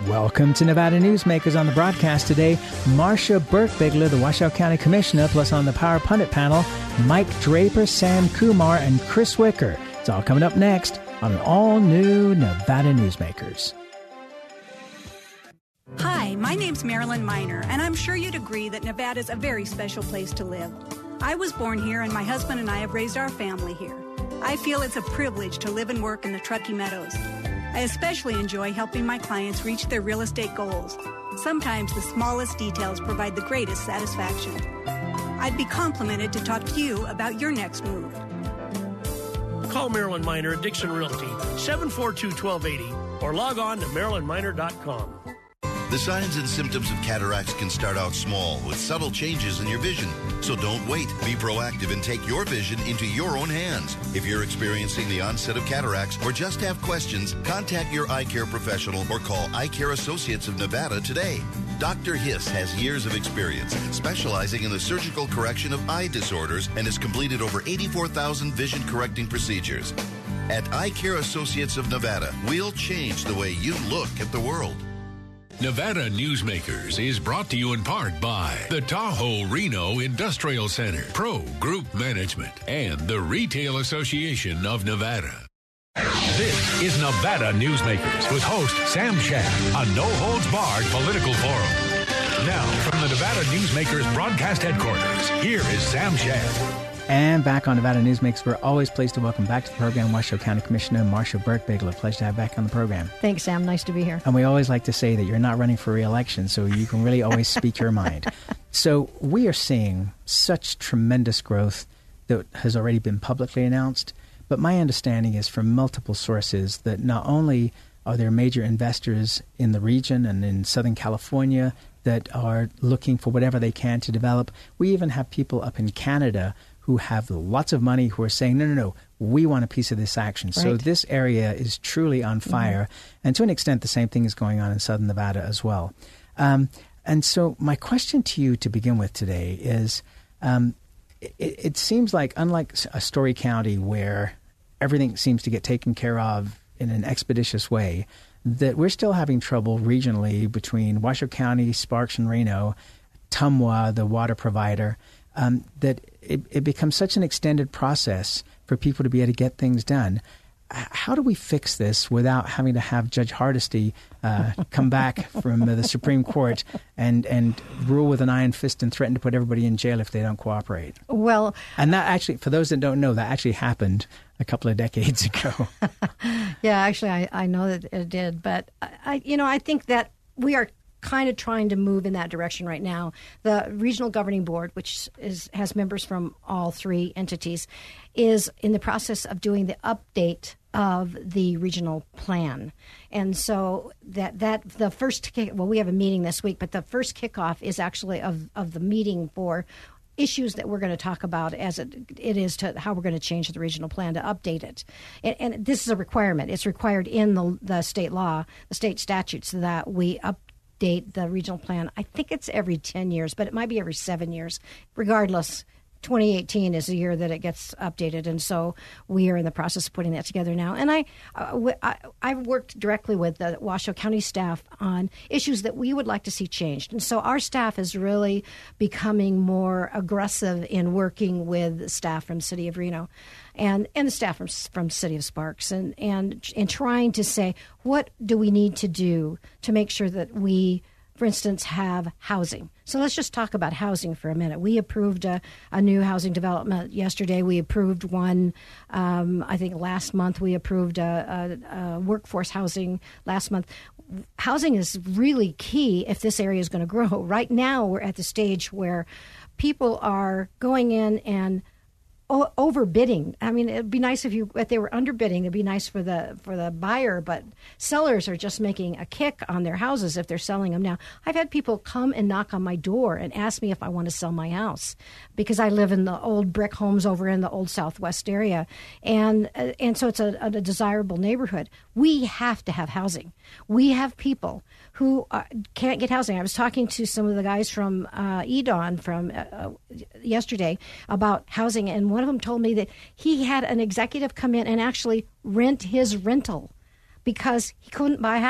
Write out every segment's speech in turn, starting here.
Welcome to Nevada Newsmakers. On the broadcast today, Marcia Burke-Bigler, the Washoe County Commissioner, plus on the Power Pundit panel, Mike Draper, Sam Kumar, and Chris Wicker. It's all coming up next on an all-new Nevada Newsmakers. Hi, my name's Marilyn Miner, and I'm sure you'd agree that Nevada's a very special place to live. I was born here, and my husband and I have raised our family here. I feel it's a privilege to live and work in the Truckee Meadows. I especially enjoy helping my clients reach their real estate goals. Sometimes the smallest details provide the greatest satisfaction. I'd be complimented to talk to you about your next move. Call Marilyn Miner at Dixon Realty, 742-1280, or log on to marilynminer.com. The signs and symptoms of cataracts can start out small with subtle changes in your vision. So don't wait. Be proactive and take your vision into your own hands. If you're experiencing the onset of cataracts or just have questions, contact your eye care professional or call Eye Care Associates of Nevada today. Dr. Hiss has years of experience specializing in the surgical correction of eye disorders and has completed over 84,000 vision correcting procedures. At Eye Care Associates of Nevada, we'll change the way you look at the world. Nevada Newsmakers is brought to you in part by the Tahoe Reno Industrial Center, Pro Group Management, and the Retail Association of Nevada. This is Nevada Newsmakers with host Sam Shad, a no-holds-barred political forum. Now, from the Nevada Newsmakers broadcast headquarters, here is Sam Shad. And back on Nevada Newsmakers, we're always pleased to welcome back to the program Washoe County Commissioner Marcia Burke-Bigler. Pleasure to have back on the program. Thanks, Sam. Nice to be here. And we always like to say that you're not running for re-election, so you can really always speak your mind. So we are seeing such tremendous growth that has already been publicly announced. But my understanding is from multiple sources that not only are there major investors in the region and in Southern California that are looking for whatever they can to develop, we even have people up in Canada who have lots of money who are saying, no, we want a piece of this action. Right. So this area is truly on fire. Mm-hmm. And to an extent, the same thing is going on in Southern Nevada as well. And so my question to you to begin with today is, it seems like, unlike a Story County where everything seems to get taken care of in an expeditious way, that we're still having trouble regionally between Washoe County, Sparks, and Reno, Tumwa, the water provider, that it becomes such an extended process for people to be able to get things done. How do we fix this without having to have Judge Hardesty come back from the Supreme Court and rule with an iron fist and threaten to put everybody in jail if they don't cooperate? Well, and that actually, for those that don't know, that actually happened a couple of decades ago. Yeah, actually, I know that it did, but I think that we are kind of trying to move in that direction right now. The Regional Governing Board, which has members from all three entities, is in the process of doing the update of the regional plan. And so that the first we have a meeting this week, but the first kickoff is actually of the meeting for issues that we're going to talk about as it is to how we're going to change the regional plan to update it. And this is a requirement. It's required in the state law, the state statutes, that we update the regional plan. I think it's every 10 years, but it might be every 7 years. Regardless, 2018 is the year that it gets updated, and so we are in the process of putting that together now. And I've worked directly with the Washoe County staff on issues that we would like to see changed. And so our staff is really becoming more aggressive in working with staff from the City of Reno and the staff from City of Sparks and trying to say, what do we need to do to make sure that we, for instance, have housing. So let's just talk about housing for a minute. We approved a new housing development yesterday. We approved one, I think last month. We approved a workforce housing last month. Housing is really key if this area is going to grow. Right now, we're at the stage where people are going in and overbidding. I mean, it'd be nice if they were underbidding. It'd be nice for the buyer, but sellers are just making a kick on their houses if they're selling them now. I've had people come and knock on my door and ask me if I want to sell my house because I live in the old brick homes over in the old Southwest area, and so it's a desirable neighborhood. We have to have housing. We have people who can't get housing. I was talking to some of the guys from EDON from yesterday about housing, and one of them told me that he had an executive come in and actually rent his rental because he couldn't buy a house.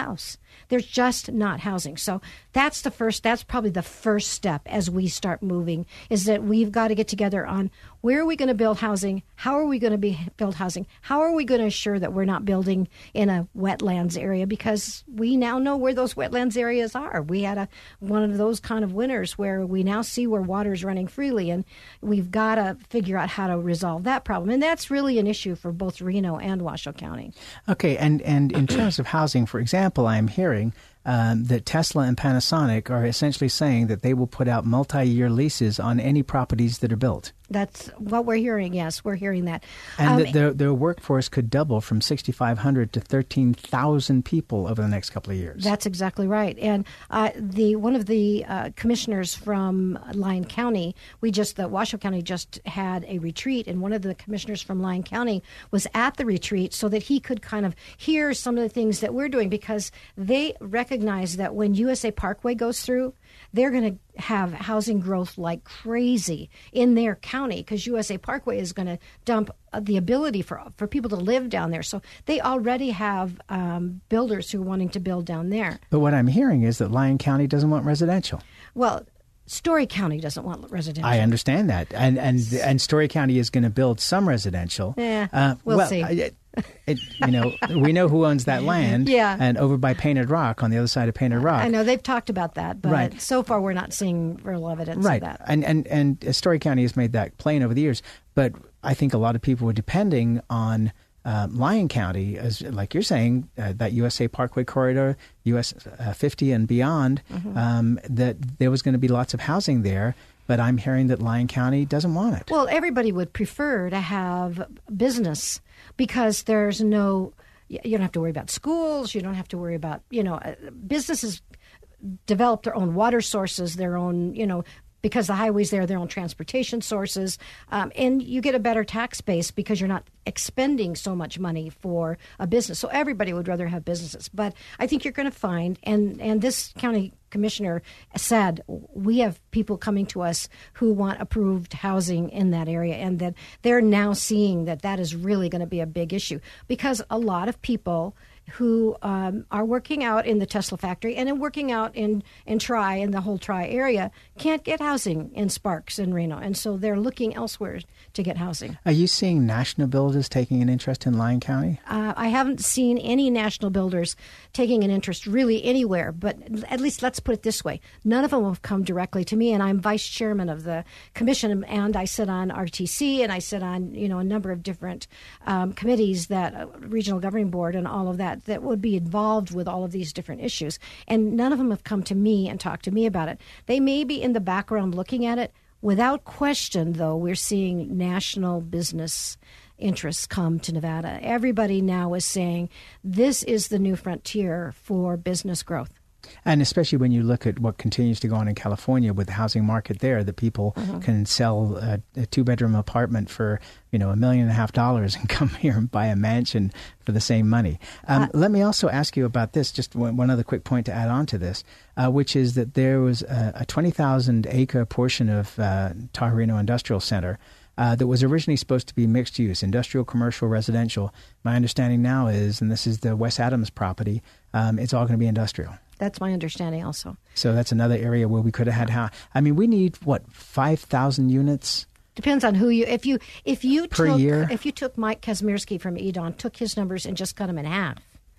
There's just not housing. So that's probably the first step as we start moving, is that we've got to get together on where are we going to build housing? How are we going to build housing? How are we going to ensure that we're not building in a wetlands area? Because we now know where those wetlands areas are. We had one of those kind of winters where we now see where water is running freely, and we've got to figure out how to resolve that problem. And that's really an issue for both Reno and Washoe County. Okay, and in terms of housing, for example, I'm hearing that Tesla and Panasonic are essentially saying that they will put out multi-year leases on any properties that are built. That's what we're hearing. Yes, we're hearing that. And that their workforce could double from 6,500 to 13,000 people over the next couple of years. That's exactly right. And one of the commissioners from Lyon County, Washoe County just had a retreat, and one of the commissioners from Lyon County was at the retreat so that he could kind of hear some of the things that we're doing, because they recognize that when USA Parkway goes through, they're going to have housing growth like crazy in their county, because USA Parkway is going to dump the ability for people to live down there. So they already have builders who are wanting to build down there. But what I'm hearing is that Lyon County doesn't want residential. Well, Story County doesn't want residential. I understand that. And Story County is going to build some residential. Yeah, we'll see. We know who owns that land. Yeah. And over by Painted Rock, on the other side of Painted Rock. I know they've talked about that, but right. So far we're not seeing real evidence of that. And Story County has made that plain over the years. But I think a lot of people were depending on Lyon County, as like you're saying, that USA Parkway corridor, US 50 and beyond, that there was going to be lots of housing there. But I'm hearing that Lyon County doesn't want it. Well, everybody would prefer to have business, because you don't have to worry about schools. You don't have to worry about, businesses develop their own water sources, their own, because the highways there are their own transportation sources. And you get a better tax base because you're not expending so much money for a business. So everybody would rather have businesses. But I think you're going to find, and this county commissioner said, we have people coming to us who want approved housing in that area, and that they're now seeing that is really going to be a big issue, because a lot of people who are working out in the Tesla factory and working out in Tri and the whole Tri area can't get housing in Sparks and Reno, and so they're looking elsewhere to get housing. Are you seeing national builders taking an interest in Lyon County? I haven't seen any national builders taking an interest really anywhere, but at least let's put it this way. None of them have come directly to me, and I'm vice chairman of the commission, and I sit on RTC, and I sit on a number of different committees, that regional governing board and all of that would be involved with all of these different issues. And none of them have come to me and talked to me about it. They may be in the background looking at it. Without question, though, we're seeing national business interests come to Nevada. Everybody now is saying this is the new frontier for business growth. And especially when you look at what continues to go on in California with the housing market there, that people can sell a two-bedroom apartment for, $1.5 million and come here and buy a mansion for the same money. Let me also ask you about this, just one other quick point to add on to this, which is that there was a 20,000-acre portion of Tahoe Reno Industrial Center that was originally supposed to be mixed use, industrial, commercial, residential. My understanding now is, and this is the Wes Adams property, it's all going to be industrial. That's my understanding also. So that's another area where we could have had we need 5,000 units? Depends on who if you per year? If you took Mike Kazmierski from Edon, took his numbers and just cut them in half,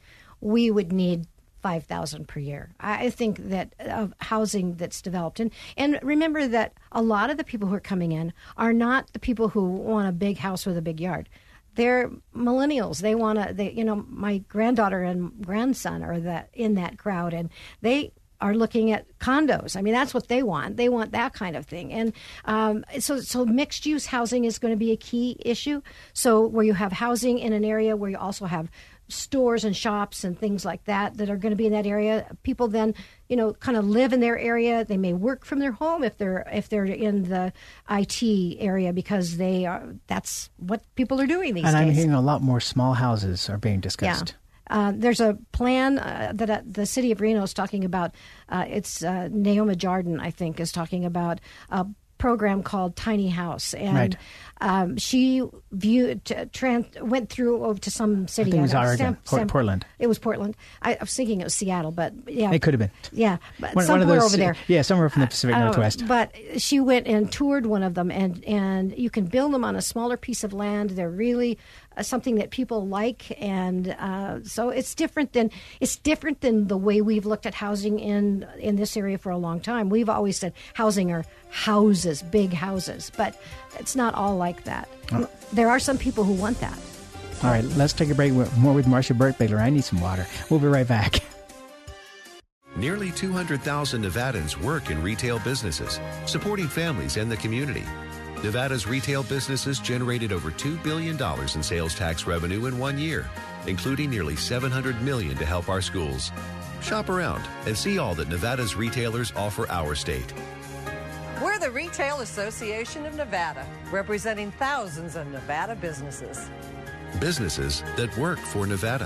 we would need 5,000 per year. I think that housing that's developed. And remember that a lot of the people who are coming in are not the people who want a big house with a big yard. They're millennials. They want to, my granddaughter and grandson are in that crowd, and they are looking at condos. I mean, that's what they want. They want that kind of thing. And so mixed use housing is going to be a key issue. So where you have housing in an area where you also have stores and shops and things like that are going to be in that area. People then, kind of live in their area. They may work from their home if they're in the IT area, because that's what people are doing these days. And I'm hearing a lot more small houses are being discussed. Yeah. There's a plan that the city of Reno is talking about. It's Naoma Jardin, I think, is talking about program called Tiny House, and Right. She went through over to some city. I think it was Oregon, Portland. It was Portland. I was thinking it was Seattle, but yeah, It could have been. Yeah, but One of somewhere those, over there. Yeah, somewhere from the Pacific Northwest. But she went and toured one of them, and you can build them on a smaller piece of land. They're really something that people like, and so it's different than the way we've looked at housing in this area for a long time. We've always said housing are houses, big houses, but it's not all like that. Oh. There are some people who want that. All right, let's take a break. More with Marcia Burke-Bigler. I need some water. We'll be right back. Nearly 200,000 Nevadans work in retail businesses, supporting families and the community. Nevada's retail businesses generated over $2 billion in sales tax revenue in 1 year, including nearly $700 million to help our schools. Shop around and see all that Nevada's retailers offer our state. We're the Retail Association of Nevada, representing thousands of Nevada businesses. Businesses that work for Nevada.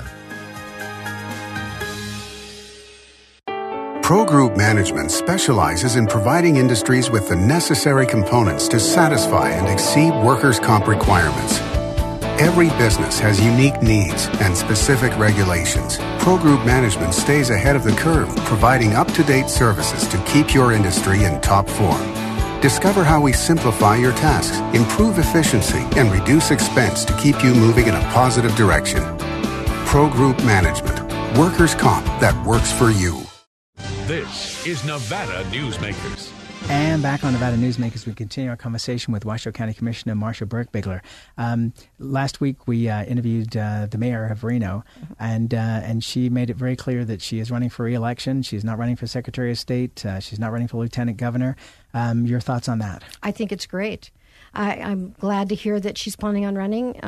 Pro Group Management specializes in providing industries with the necessary components to satisfy and exceed workers' comp requirements. Every business has unique needs and specific regulations. Pro Group Management stays ahead of the curve, providing up-to-date services to keep your industry in top form. Discover how we simplify your tasks, improve efficiency, and reduce expense to keep you moving in a positive direction. Pro Group Management. Workers' comp that works for you. This is Nevada Newsmakers. And back on Nevada Newsmakers, we continue our conversation with Washoe County Commissioner Marcia Burke-Bigler. Last week, we interviewed the mayor of Reno, and she made it very clear that she is running for re-election. She's not running for Secretary of State. She's not running for Lieutenant Governor. Your thoughts on that? I think it's great. I'm glad to hear that she's planning on running.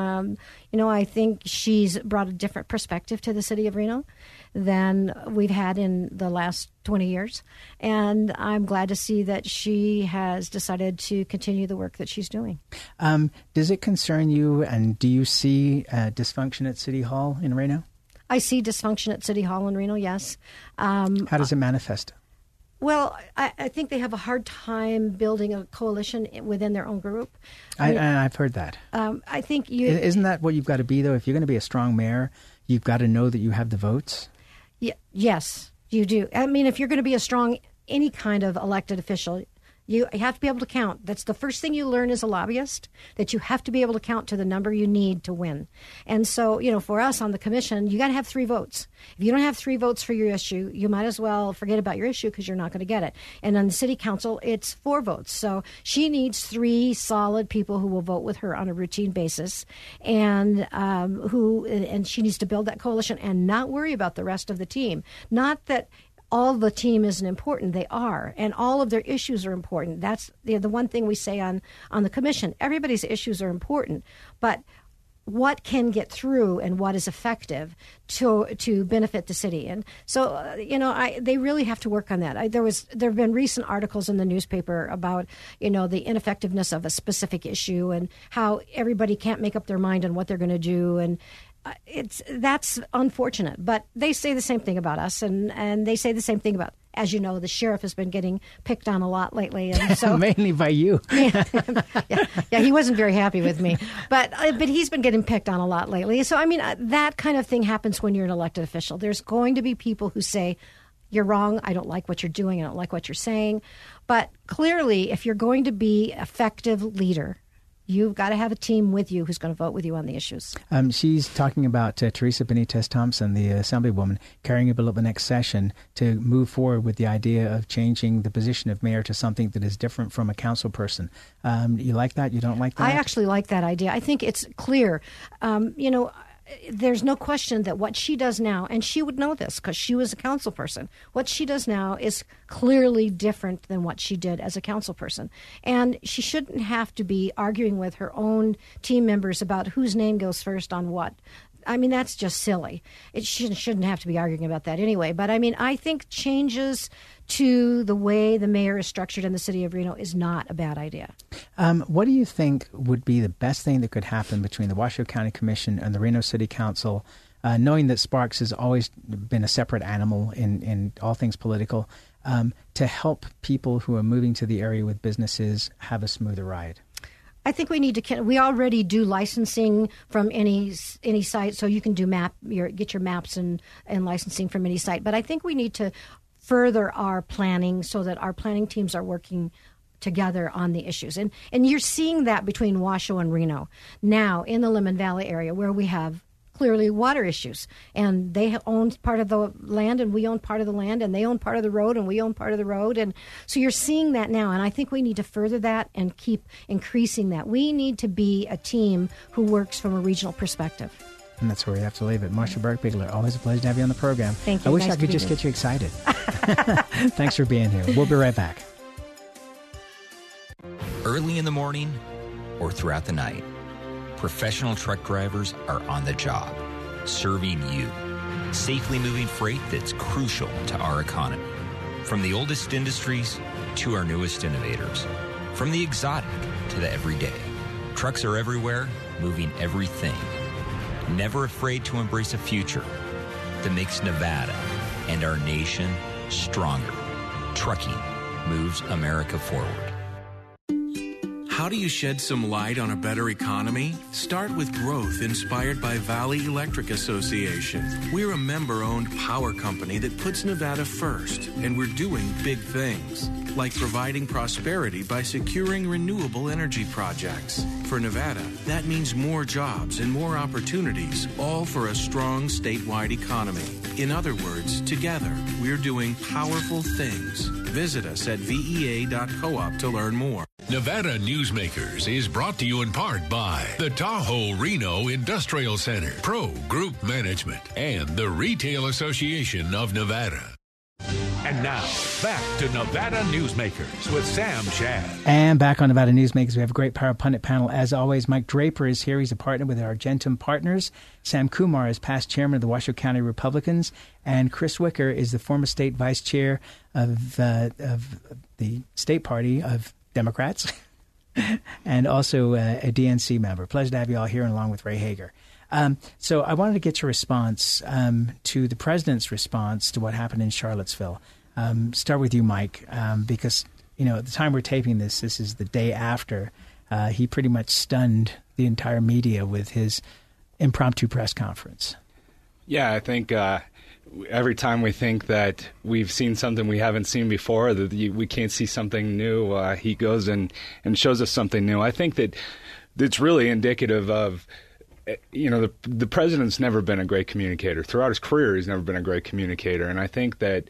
I think she's brought a different perspective to the city of Reno than we've had in the last 20 years. And I'm glad to see that she has decided to continue the work that she's doing. Does it concern you, and do you see dysfunction at City Hall in Reno? I see dysfunction at City Hall in Reno, yes. How does it manifest? Well, I think they have a hard time building a coalition within their own group. I've heard that. I think Isn't that what you've got to be, though? If you're going to be a strong mayor, you've got to know that you have the votes? Yes, you do. I mean, if you're going to be a strong, any kind of elected official, you have to be able to count. That's the first thing you learn as a lobbyist, that you have to be able to count to the number you need to win. And so, for us on the commission, you got to have 3 votes. If you don't have 3 votes for your issue, you might as well forget about your issue because you're not going to get it. And on the city council, it's 4 votes. So she needs 3 solid people who will vote with her on a routine basis, and she needs to build that coalition and not worry about the rest of the team. Not that all the team isn't important. They are, and all of their issues are important. That's the one thing we say on the commission. Everybody's issues are important, but what can get through and what is effective to benefit the city. And so, they really have to work on that. There have been recent articles in the newspaper about, the ineffectiveness of a specific issue and how everybody can't make up their mind on what they're going to do. And that's unfortunate, but they say the same thing about us, and they say the same thing about, as you know, the sheriff has been getting picked on a lot lately, and so mainly by you. yeah, he wasn't very happy with me, but he's been getting picked on a lot lately. So I mean, that kind of thing happens when you're an elected official. There's going to be people who say, "You're wrong. I don't like what you're doing. I don't like what you're saying." But clearly, if you're going to be an effective leader, you've got to have a team with you who's going to vote with you on the issues. She's talking about Teresa Benitez Thompson, the Assemblywoman, carrying a bill at the next session to move forward with the idea of changing the position of mayor to something that is different from a council person. You like that? You don't like that? I actually like that idea. I think it's clear. There's no question that what she does now, and she would know this because she was a council person, what she does now is clearly different than what she did as a council person. And she shouldn't have to be arguing with her own team members about whose name goes first on what. I mean, that's just silly. It shouldn't have to be arguing about that anyway. But I mean, I think changes to the way the mayor is structured in the city of Reno is not a bad idea. What do you think would be the best thing that could happen between the Washoe County Commission and the Reno City Council knowing that Sparks has always been a separate animal in all things political, to help people who are moving to the area with businesses have a smoother ride? I think we need to. We already do licensing from any site, so you can do get your maps and licensing from any site. But I think we need to further our planning so that our planning teams are working together on the issues. And you're seeing that between Washoe and Reno now in the Lemmon Valley area, where we have clearly water issues, and they own part of the land and we own part of the land, and they own part of the road and we own part of the road. And so you're seeing that now, and I think we need to further that and keep increasing that. We need to be a team who works from a regional perspective. And that's where we have to leave it. Marcia Burke-Biegler, always a pleasure to have you on the program. Thank you. I wish nice I could just get you excited. Thanks for being here. We'll be right back. Early in the morning or throughout the night, professional truck drivers are on the job, serving you, safely moving freight that's crucial to our economy. From the oldest industries to our newest innovators, from the exotic to the everyday, trucks are everywhere, moving everything. Never afraid to embrace a future that makes Nevada and our nation stronger. Trucking moves America forward. How do you shed some light on a better economy? Start with growth inspired by Valley Electric Association. We're a member-owned power company that puts Nevada first, and we're doing big things, like providing prosperity by securing renewable energy projects. For Nevada, that means more jobs and more opportunities, all for a strong statewide economy. In other words, together, we're doing powerful things. Visit us at vea.coop to learn more. Nevada Newsmakers is brought to you in part by the Tahoe Reno Industrial Center, Pro Group Management, and the Retail Association of Nevada. And now, back to Nevada Newsmakers with Sam Shad. And back on Nevada Newsmakers, we have a great Power Pundit panel. As always, Mike Draper is here. He's a partner with Argentum Partners. Sam Kumar is past chairman of the Washoe County Republicans. And Chris Wicker is the former state vice chair of the state party of Democrats and also a DNC member. Pleasure to have you all here, and along with Ray Hager. So I wanted to get your response to the president's response to what happened in Charlottesville. Start with you, Mike, because, at the time we're taping this is the day after he pretty much stunned the entire media with his impromptu press conference. Yeah, I think every time we think that we've seen something we haven't seen before, that we can't see something new, he goes and shows us something new. I think that it's really indicative of, the president's never been a great communicator. Throughout his career, he's never been a great communicator. And I think that,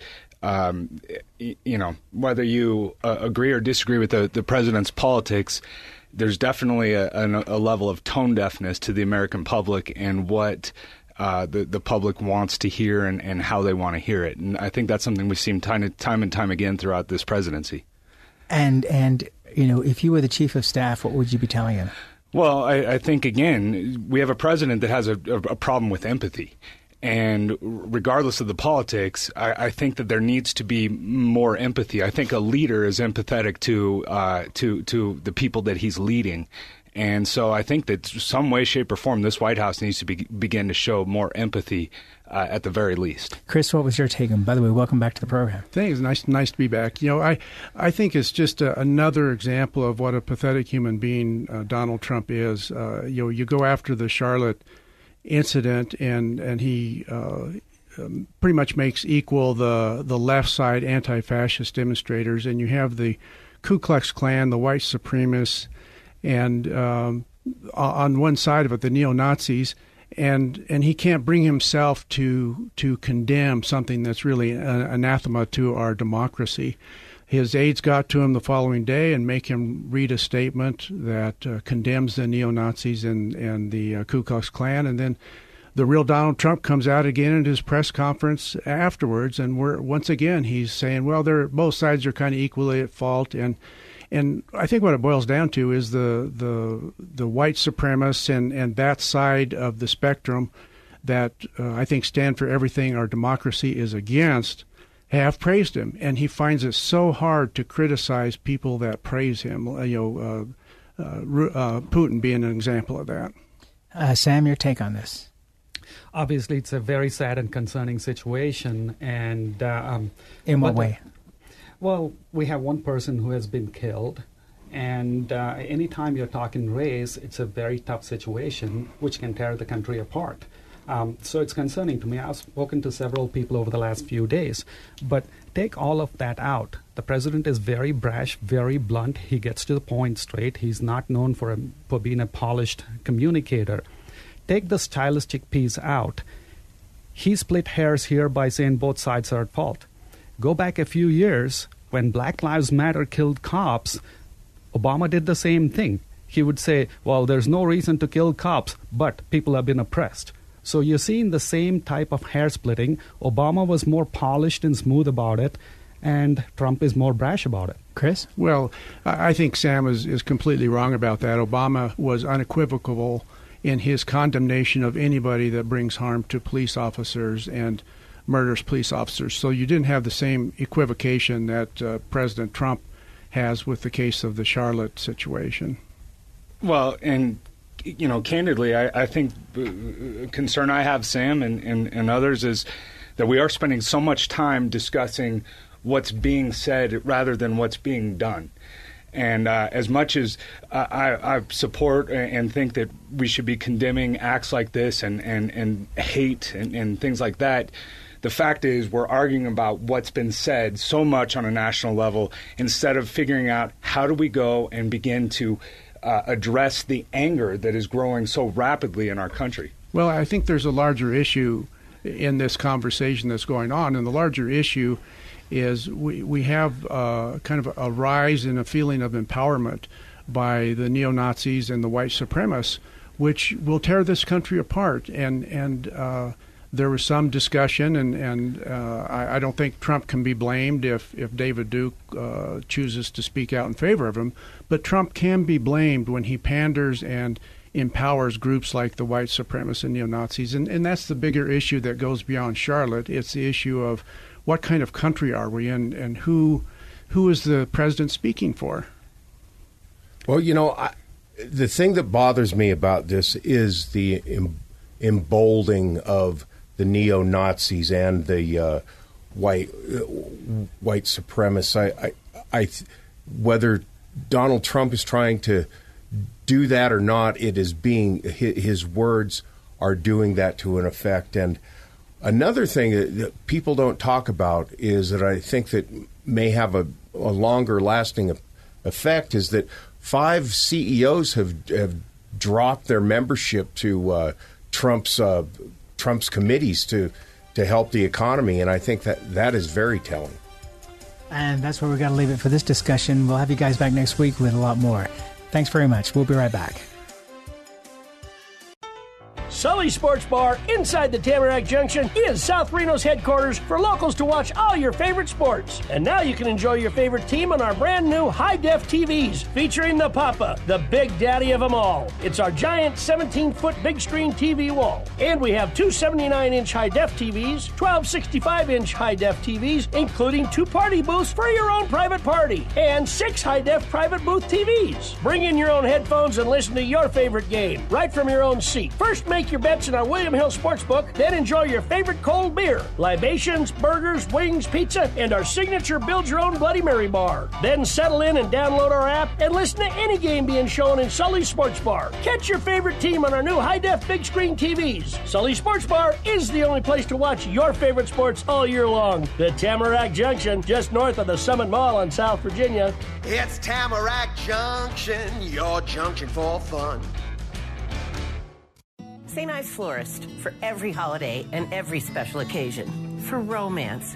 whether you agree or disagree with the president's politics, there's definitely a level of tone deafness to the American public and what the public wants to hear and how they want to hear it. And I think that's something we've seen time and time again throughout this presidency. And if you were the chief of staff, what would you be telling him? Well, I think, again, we have a president that has a problem with empathy. And regardless of the politics, I think that there needs to be more empathy. I think a leader is empathetic to the people that he's leading. And so I think that some way, shape, or form, this White House needs to begin to show more empathy at the very least. Chris, what was your take? And by the way, welcome back to the program. Thanks. Nice to be back. I think it's just another example of what a pathetic human being Donald Trump is. You go after the Charlotte incident, and he pretty much makes equal the left side anti-fascist demonstrators, and you have the Ku Klux Klan, the white supremacists, and on one side of it, the neo-Nazis, and he can't bring himself to condemn something that's really anathema to our democracy. His aides got to him the following day and make him read a statement that condemns the neo-Nazis and the Ku Klux Klan, and then the real Donald Trump comes out again at his press conference afterwards, and once again he's saying, well, both sides are kind of equally at fault, and I think what it boils down to is the white supremacists and that side of the spectrum that I think stand for everything our democracy is against have praised him, and he finds it so hard to criticize people that praise him. Putin being an example of that. Sam, your take on this? Obviously, it's a very sad and concerning situation. And in what way? Well, we have one person who has been killed. And anytime you're talking race, it's a very tough situation, which can tear the country apart. So it's concerning to me. I've spoken to several people over the last few days. But take all of that out. The president is very brash, very blunt. He gets to the point straight. He's not known for being a polished communicator. Take the stylistic piece out. He split hairs here by saying both sides are at fault. Go back a few years when Black Lives Matter killed cops. Obama did the same thing. He would say, well, there's no reason to kill cops, but people have been oppressed. So you're seeing the same type of hair splitting. Obama was more polished and smooth about it, and Trump is more brash about it. Chris? Well, I think Sam is completely wrong about that. Obama was unequivocal in his condemnation of anybody that brings harm to police officers and murders police officers. So you didn't have the same equivocation that President Trump has with the case of the Charlotte situation. Well, and candidly, I think a concern I have, Sam, and others, is that we are spending so much time discussing what's being said rather than what's being done. And as much as I support and think that we should be condemning acts like this and hate and things like that, the fact is we're arguing about what's been said so much on a national level instead of figuring out how do we go and begin to address the anger that is growing so rapidly in our country. Well, I think there's a larger issue in this conversation that's going on, and the larger issue is we have kind of a rise in a feeling of empowerment by the neo-Nazis and the white supremacists, which will tear this country apart. And there was some discussion, and I don't think Trump can be blamed if David Duke chooses to speak out in favor of him, but Trump can be blamed when he panders and empowers groups like the white supremacists and neo-Nazis. And that's the bigger issue that goes beyond Charlotte. It's the issue of what kind of country are we in, and who is the president speaking for? Well, the thing that bothers me about this is the emboldening of the neo-Nazis and the white supremacists. Whether Donald Trump is trying to do that or not, it is being his words are doing that to an effect. And another thing that people don't talk about is that I think that may have a longer lasting effect is that 5 CEOs have dropped their membership to Trump's committees to help the economy, and I think that is very telling. And that's where we got to leave it for this discussion. We'll have you guys back next week with a lot more. Thanks very much. We'll be right back. Sully's Sports Bar inside the Tamarack Junction is South Reno's headquarters for locals to watch all your favorite sports. And now you can enjoy your favorite team on our brand new high-def TVs featuring the Papa, the big daddy of them all. It's our giant 17-foot big screen TV wall. And we have 2 79-inch high-def TVs, 12 65-inch high-def TVs, including 2 party booths for your own private party, and 6 high-def private booth TVs. Bring in your own headphones and listen to your favorite game right from your own seat. First, make your bets in our William Hill Sportsbook, then enjoy your favorite cold beer, libations, burgers, wings, pizza, and our signature build-your-own Bloody Mary bar. Then settle in and download our app and listen to any game being shown in Sully's Sports Bar. Catch your favorite team on our new high-def big screen TVs. Sully's Sports Bar is the only place to watch your favorite sports all year long. The Tamarack Junction, just north of the Summit Mall in South Virginia. It's Tamarack Junction, your junction for fun. St. Ives Florist, for every holiday and every special occasion. For romance.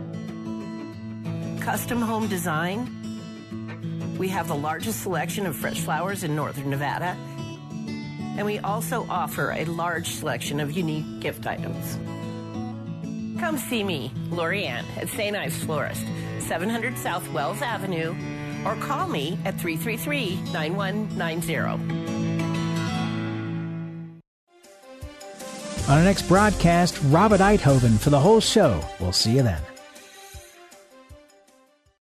Custom home design. We have the largest selection of fresh flowers in northern Nevada. And we also offer a large selection of unique gift items. Come see me, Lori Ann, at St. Ives Florist, 700 South Wells Avenue, or call me at 333-9190. On our next broadcast, Robert Eidhoven for the whole show. We'll see you then.